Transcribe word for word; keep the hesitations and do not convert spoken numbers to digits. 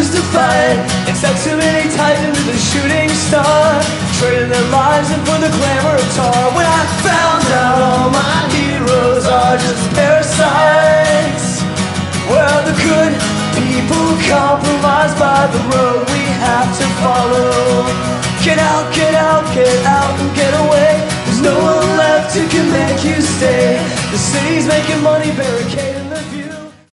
choose to fight. Instead, too many tied into the shooting star, trading their lives in for the glamour of tar. When I found out all my heroes are just parasites, well, the good people compromised by the road we have to follow. Get out, get out, get out and get away. There's no one left who can make you stay. The city's making money barricaded.